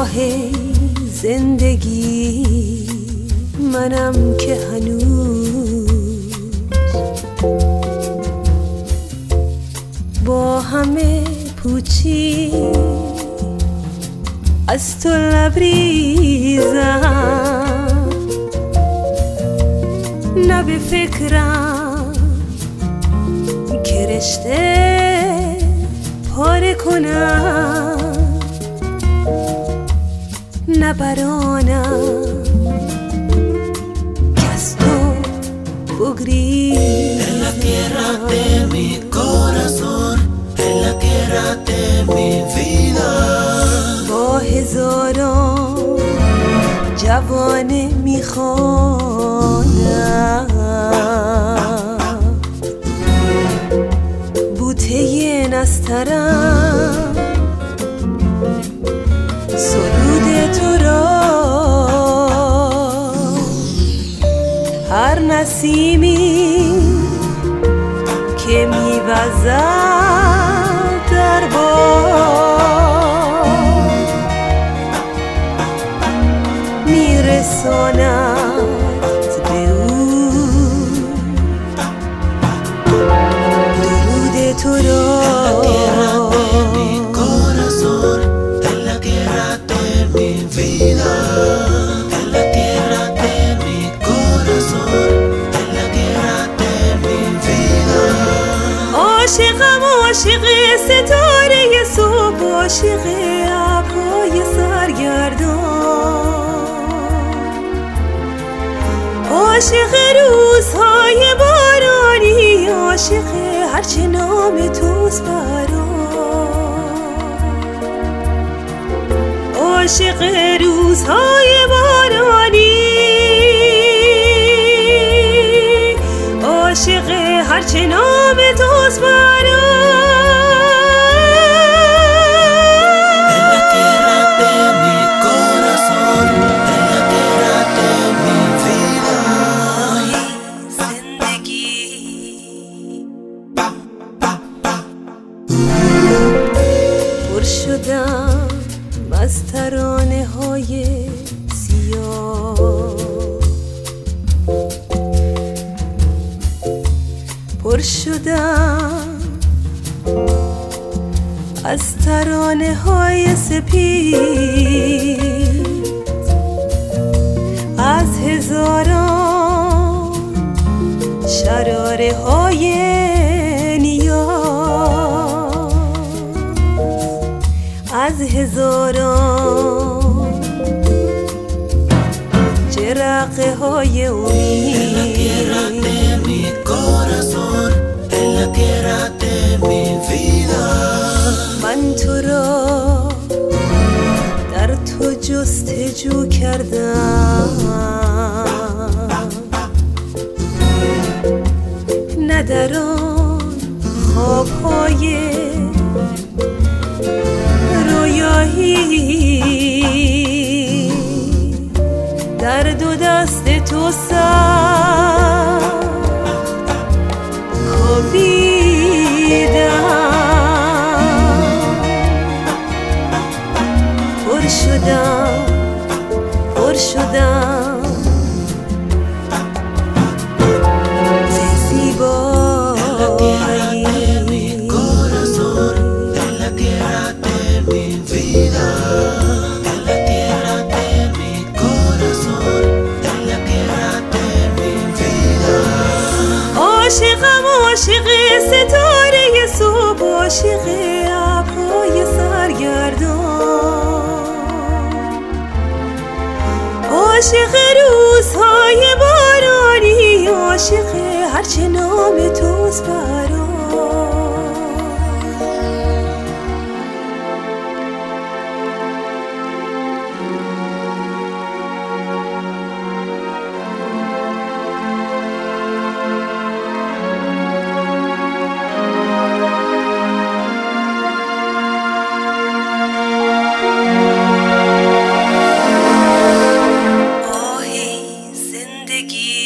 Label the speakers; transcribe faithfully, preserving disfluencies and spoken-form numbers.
Speaker 1: آه زندگی منم که هنوز با همه پوچی از تو لبریزم، نه به فکرم که رشته پاره کنم، نه برانم که از تو بگریزم.
Speaker 2: En la tierra de mi corazón, en la tierra de mi vida.
Speaker 1: با هزاران جوانه میخوانم بوته نسترم سرود تو را. هر نسیمی که میوزد در باد میرساند به او درود تو را. عاشقم عاشق ستاره صبح، عاشق ابرهای سرگردان، عاشق روزهای بارانی، عاشق هرچه نام توست برام، عاشق روزهای بارانی، عاشق هرچه نام توست برام. پر شدم از ترانه های سیاه، پر شدم از ترانه های سپید، از هزاران شراره های نیاز، از هزاران جرقه های امید. من تو را در تو جستجو کردم، نه در آن خوابهای رویایی، در دو دست تو سر کوبیدم. پر شدم پر شدم ز زیبایی. عاشقم عاشق ستاره صبح، عاشق ابرهای سرگردان، عاشق روزهای بارانی، عاشق هرچه نام توست برام. آه زندگی